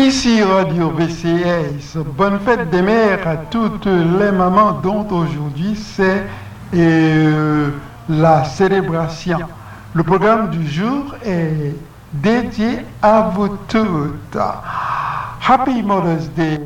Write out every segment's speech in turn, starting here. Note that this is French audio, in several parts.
Ici Radio BCS, bonne fête des mères à toutes les mamans dont aujourd'hui c'est la célébration. Le programme du jour est dédié à vous toutes. Happy Mother's Day.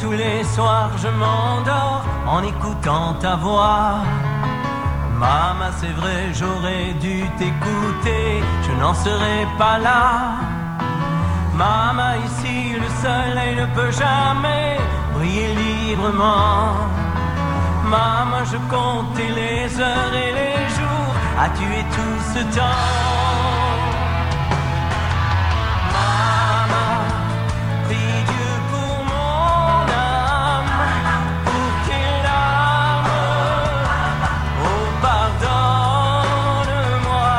tous les soirs je m'endors en écoutant ta voix. Maman, c'est vrai, j'aurais dû t'écouter, je n'en serais pas là. Maman, ici le soleil ne peut jamais briller librement. Maman, je comptais les heures et les jours à tuer tout ce temps. Maman, prie Dieu pour mon âme, pour qu'il larmes. Oh, pardonne-moi.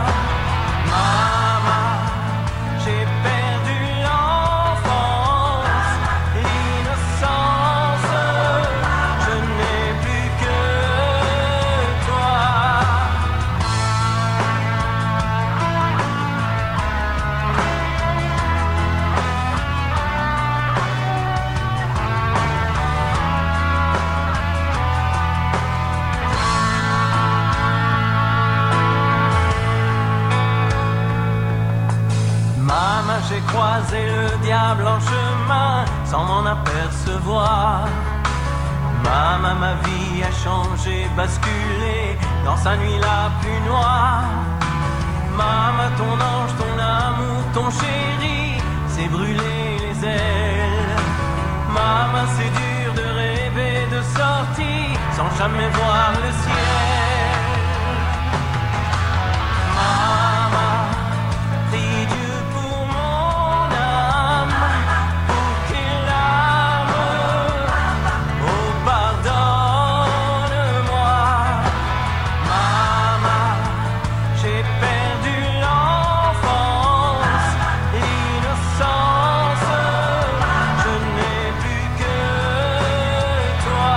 Maman, j'ai perdu l'enfance, l'innocence. Je n'ai plus que toi. Maman, j'ai croisé le diable en chemin sans m'en apercevoir. Maman, ma vie a changé, basculé dans sa nuit la plus noire. Maman, ton ange, ton amour, ton chéri, s'est brûlé les ailes. Maman, c'est dur de rêver de sortie sans jamais voir le ciel. Maman, prie Dieu pour mon âme, pour qu'il larme. Oh, pardonne-moi. Maman, j'ai perdu l'enfance, l'innocence. Je n'ai plus que toi.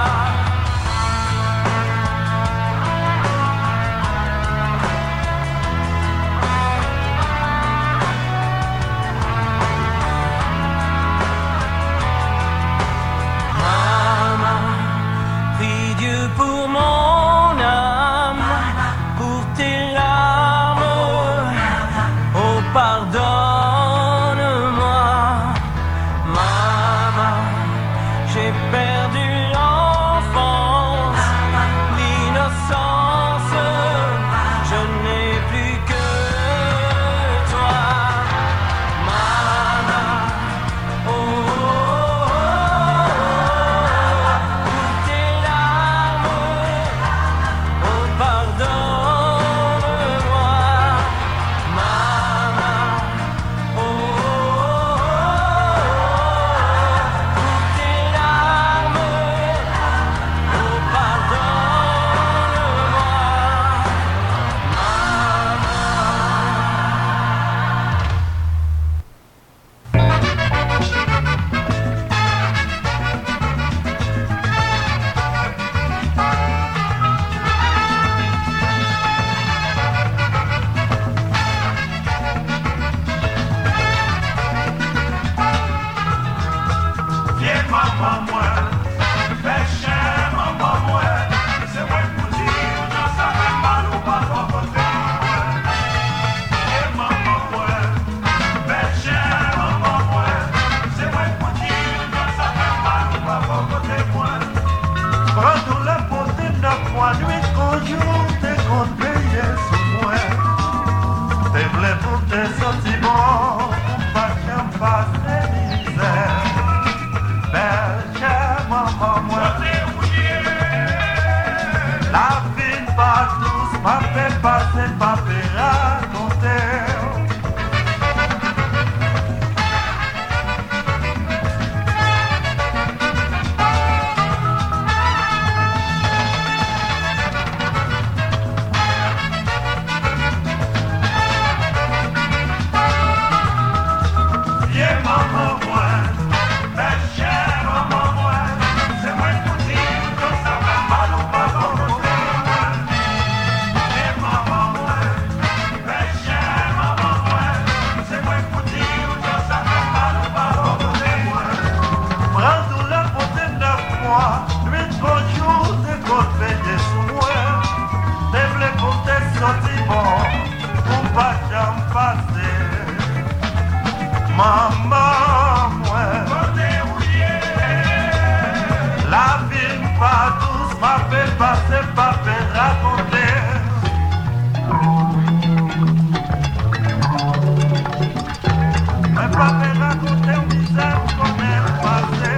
Maman, prie Dieu pour mon âme, pour tes larmes. Oh, pardonne-moi. Maman, j'ai perdu l'enfance, l'innocence. Je n'ai plus que toi. Maman, oh, oh, oh, pour tes larmes. Oh, pardonne-moi. Maman, oh, oh, oh, pour tes larmes. Oh, Viens maman moi, fais cher maman moi, c'est moi pour dire non ça fait mal ou pas pour côté moi. Viens maman moi, fais cher maman moi, c'est moi pour dire non ça fait mal ou pas pour côté moi. Prends tout le côté de moi, nuit qu'au jour t'es compte payer sur moi. T'es blé pour tes sentiments, pour pas qu'un passe des misères. Belle chère maman moi, la vie pas douce, m'a fait passer, m'a fait raconter. Viens maman moi, belle chère maman moi, c'est moi pour dire que ça va mal ou pas pour côté moi. Viens maman moi, belle chère maman moi, c'est moi pour dire que ça va mal ou pas pour côté moi. Prends tout le côté de moi, nuit bonjour, t'es compte veiller sur moi. T'es blé pour tes sentiments, pour pas qu'en passer. Maman, moi, pas tous m'a fait passer, pas fait raconter. Mais pas fait raconter au misère qu'on est passé.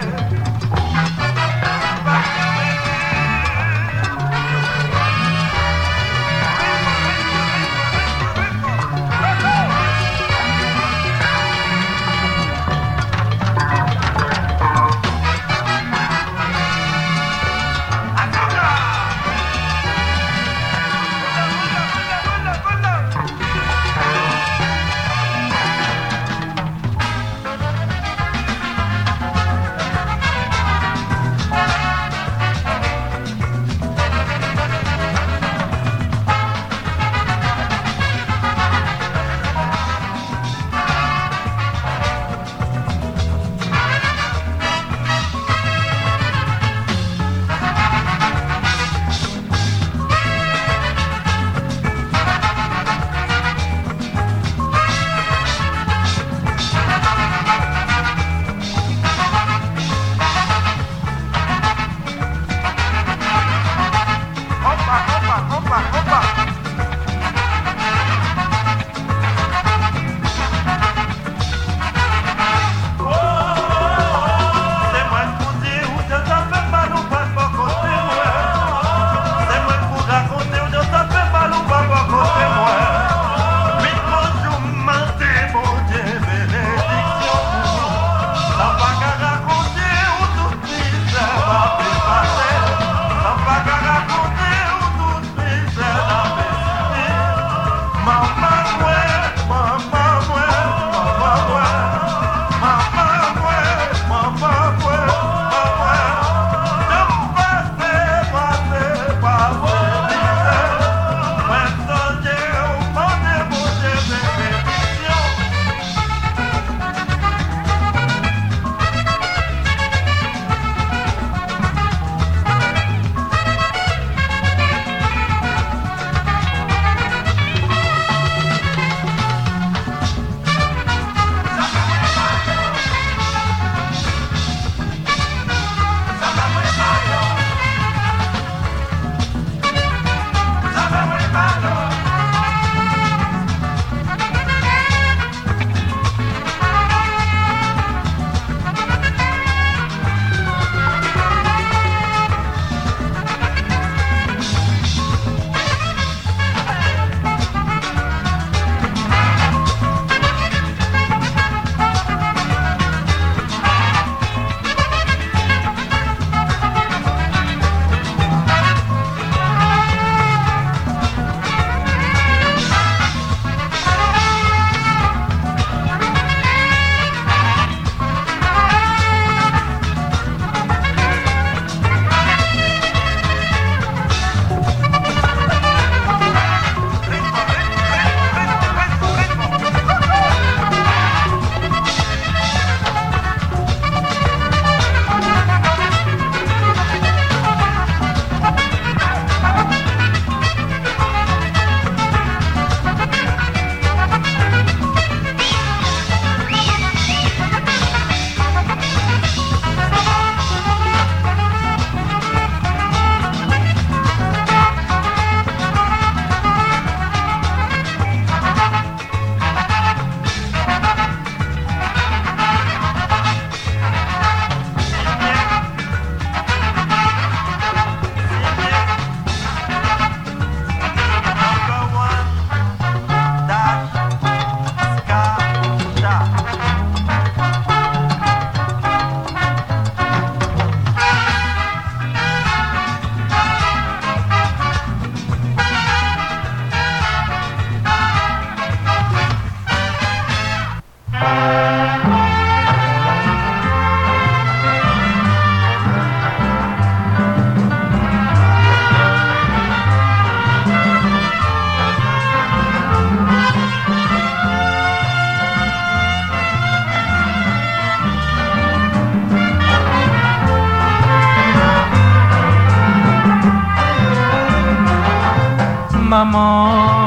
maman,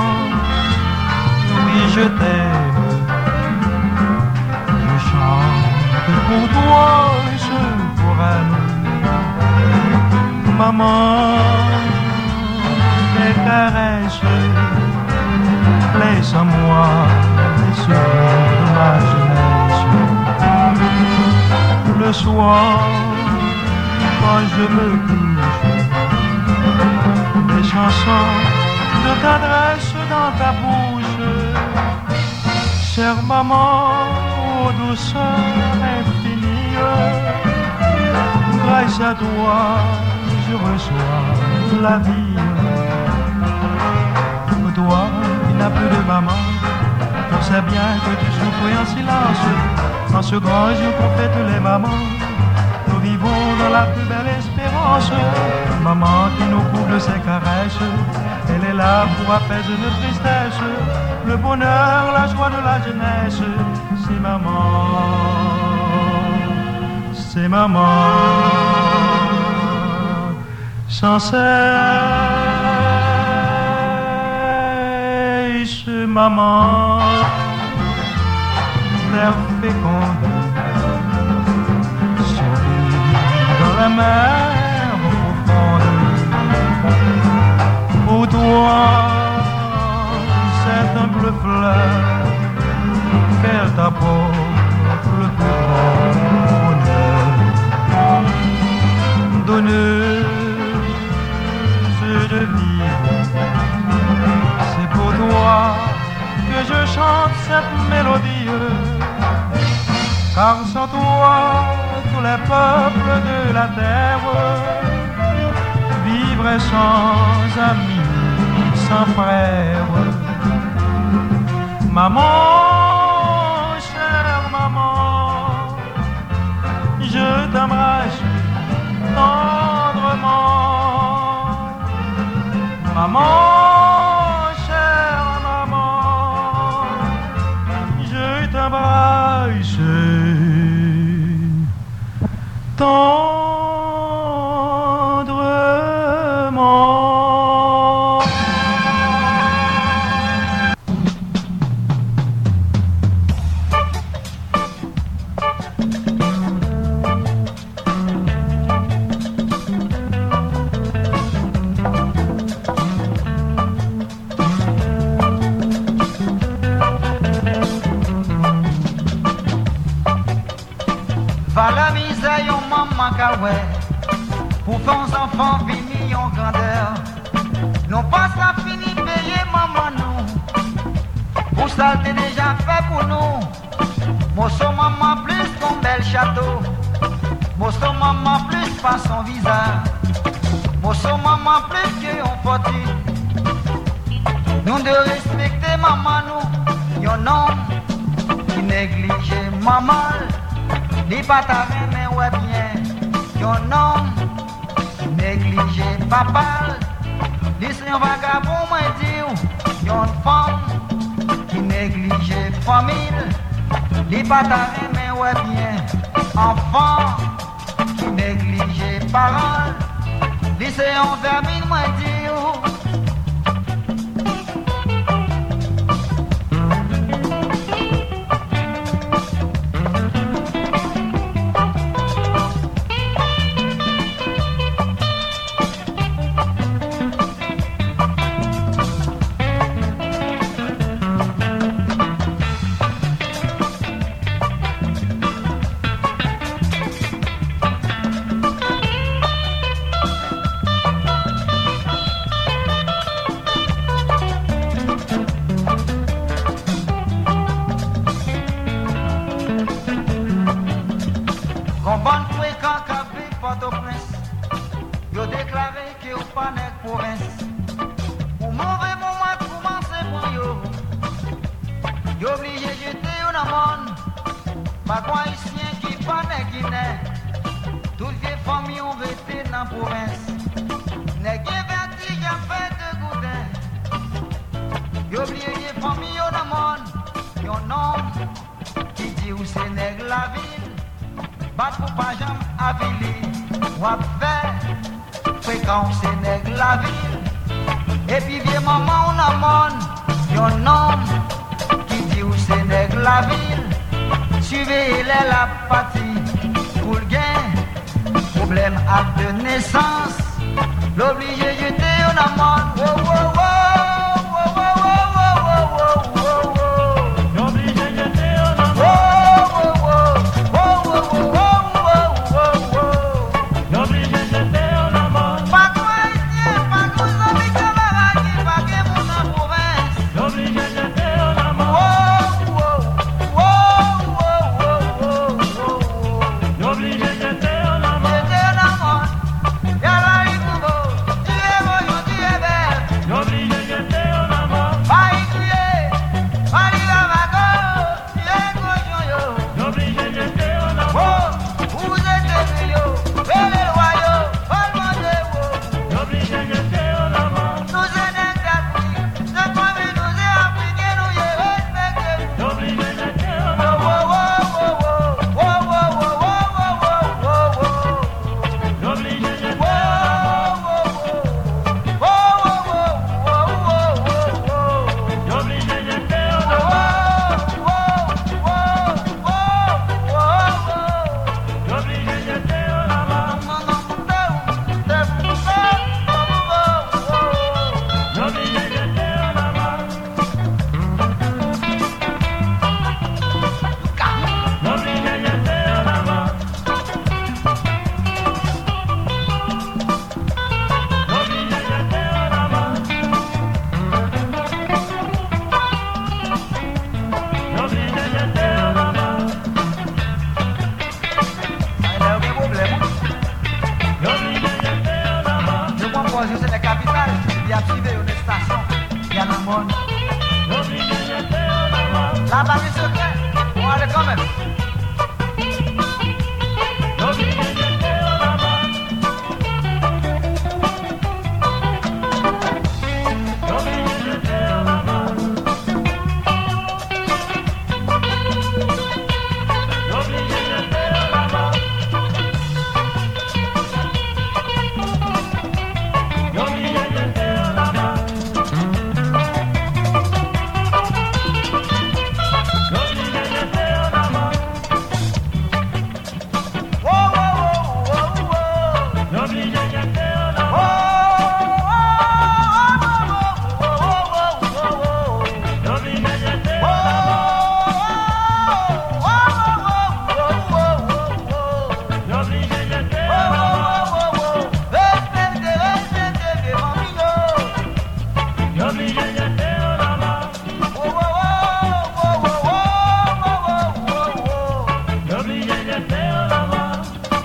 oui je t'aime. Je chante pour toi et je pour elle. maman, des caresses, laisse en moi les souvenirs de ma jeunesse. Le soir, quand je me couche, des chansons de tendresse dans ta bouche. Chère maman, ô douceur infinie, grâce à toi, je reçois la vie. Toi, qui n'as plus de maman, on sait bien que tu souffres en silence. En ce grand jour qu'on fête les mamans, nous vivons dans la plus belle espérance. Maman qui nous couvre de ses caresses, elle est là pour apaiser nos tristesses. Le bonheur, la joie de la jeunesse, c'est maman, c'est maman. Sans cesse, maman, l'air féconde, sourit dans la mer profonde. Pour toi, cette humble fleur qu'elle t'apporte le plus grand bonheur. Donneuse de vie, c'est pour toi que je chante cette mélodie. Car sans toi, tous les peuples de la terre vivraient sans amis, sans frères. Maman, chère maman, je t'embrasse tendrement. Maman, chère maman, je t'embrasse tendrement. Va la misère, yon maman kawè, pour faire uns enfants finis en grandeur. Non pas ça fini payer maman nous, pour ça t'es déjà fait pour nous. Moi son maman plus ton bel château, moi son maman plus pas son visage, moi son maman plus que yon fortune. Nous de respecter maman nous, yon homme qui néglige maman. Ni pas ta mais ouais bien, yon homme négligé papa. Ni c'est un vagabond moi dire, yon femme qui néglige famille. Ni pas ta mais ouais bien, enfant qui néglige parents. Ni c'est un vermine moi dire. Et puis vieux maman on amène yon homme qui dit où c'est nègre la ville. Suivez la partie pour le gain. Problème acte de naissance, l'obligé jeter en amende. Oh, oh, oh, oh, oh, oh, oh, oh, oh, oh. L'obligé jeter en amende. Oh, oh, oh, oh, oh, oh, oh, oh, oh. L'obligé jeter en amende. Pas toi ici, pas nous amis camarades qui paguent mon en province. L'obligé jeter en amende. Oh, oh, oh, oh, oh, oh, oh, oh. L'obligé jeter en amende. Jeter en amende. Y'a la rive, tu es beau, tu es belle. L'obligé jeter en amende. Pas y crier, pas y la vague, tu es cochon yo. L'obligé jeter en amende. Oh, vous êtes yo, et les royaux, parlement de vous. L'obligé jeter en amende. Nous sommes d'Afrique, ce qu'on veut nous est africain, nous y respectons. L'obligé jeter en Oh, amende. oh, oh, oh, oh, oh, oh, oh, oh, oh, oh. L'obligé jeter en amende. L'obligé jeter en amende. L'obligé jeter en amende. L'obligé jeter en amende. L'obligé jeter en amende. L'obligé jeter en amende. L'obligé jeter en amende. L'obligé jeter en amende. Je comprends que c'est la capitale, il y a privé une station, il y a le monde. L'obligé jeter en amende. La barre est secrète, on va aller quand même. L'obligé jeter en amende. L'obligé jeter en amende. L'obligé jeter en amende. L'obligé jeter en amende. L'obligé jeter en amende. Oh, oh, oh, oh, oh. L'obligé jeter en Oh, amende. oh, oh, oh, oh, oh. L'obligé jeter Oh, en amende. L'obligé jeter en amende. L'obligé jeter en amende. L'obligé jeter en amende.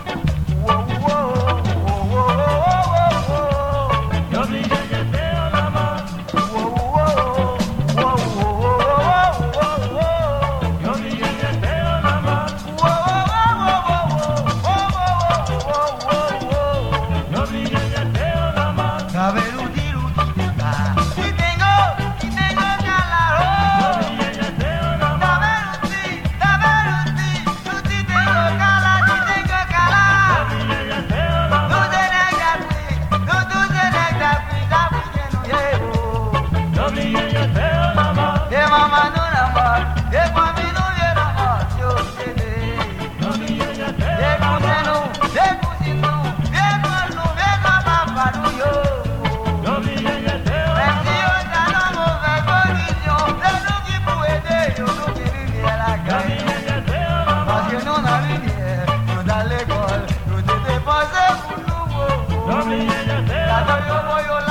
L'obligé jeter en amende. L'obligé jeter en amende. L'obligé jeter en amende. L'obligé jeter en amende. L'obligé jeter en amende. L'obligé jeter en amende. L'obligé jeter en amende. L'obligé jeter en amende. L'obligé jeter en amende. Parce que nous, on a lumière, nous dans l'école, nous t'es déposés pour nous. L'obligé jeter en amende.